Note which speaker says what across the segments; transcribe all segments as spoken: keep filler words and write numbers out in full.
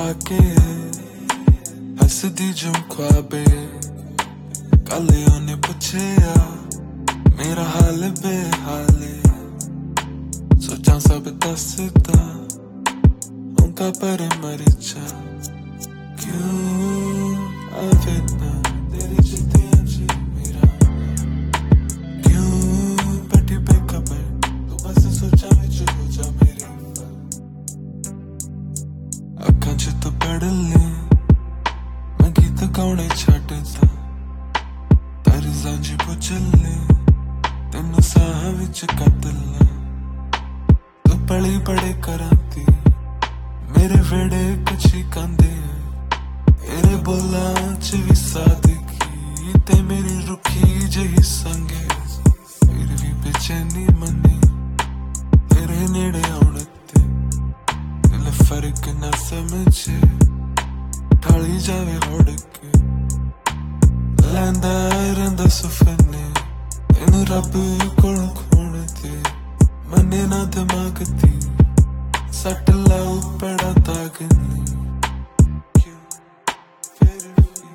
Speaker 1: पाके हसदी जो ख्वाबे कले ओने पुछया मेरा हाल बेहाले सोचा सब दसदा उनका पर मरिचा क्यों आवे ना तेरी चिट्ठियां च मेरा क्यों पटी पे खबर तू बस सोचा विच हो जा मेरे अखां च तू पढ़ ले मैं गीत गाने छड्डदा तर्जां च पुचले तेनू साह विच कतला तू पली बड़े करांदी मेरे वेड़े कच्ची कांदे तेरे बोलां च भी सादगी ते मेरी रुखी जही संगे फिर भी बेचैनी मनी तेरे नेड़े आउण ते दिल फर्क ना समझे ढाली जावे होड़ के लैंदा रहिंदा सुफने तेनू रब कोल खून ते मने ना दिमाग दी सट लाओ बड़ा दाग नहीं क्यों फिर भी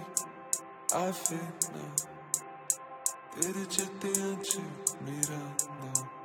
Speaker 1: आवे ना तेरे चिट्ठियां च मेरा नाम